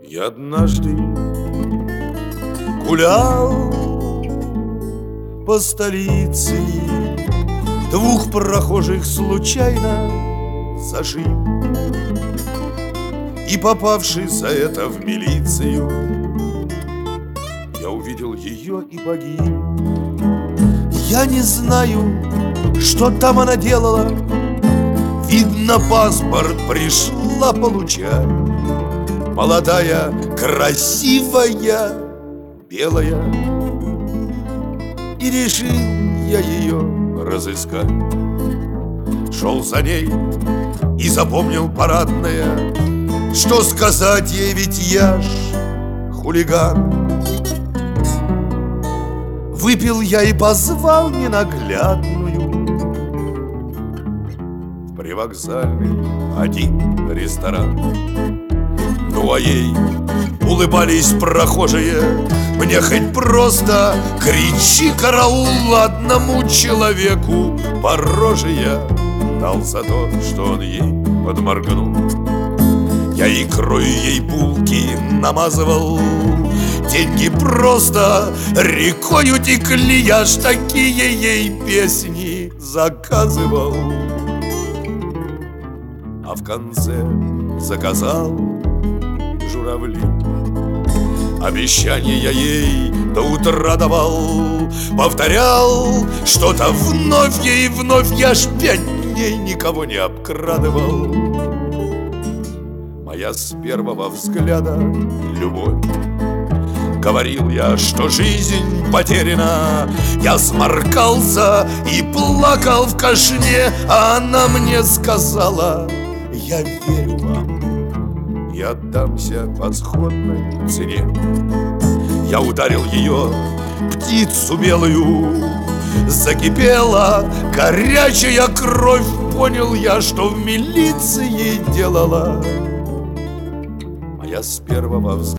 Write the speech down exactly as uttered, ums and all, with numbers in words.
Я однажды гулял по столице, двух прохожих случайно зажив, и попавший за это в милицию, я увидел ее и погиб. Я не знаю, что там она делала, видно, паспорт пришла получать. Молодая, красивая, белая, и решил я ее разыскать. Шел за ней и запомнил парадное, что сказать ей, ведь я ж хулиган. Выпил я и позвал ненаглядную в привокзальный один ресторан. Ну а ей улыбались прохожие: мне хоть просто кричи караул, одному человеку по роже я дал за то, что он ей подморгнул. Я икрою ей булки намазывал, деньги просто рекою текли, я ж такие ей песни заказывал. А в конце заказал журавли. Обещания я ей до утра давал, повторял что-то вновь ей вновь, я ж пять дней никого не обкрадывал. Моя с первого взгляда любовь. Говорил я, что жизнь потеряна, я сморкался и плакал в кашне, а она мне сказала: я верю вам, я отдамся по сходной цене. Я ударил ее, птицу белую, закипела горячая кровь. Понял я, что в милиции делала моя с первого взгляда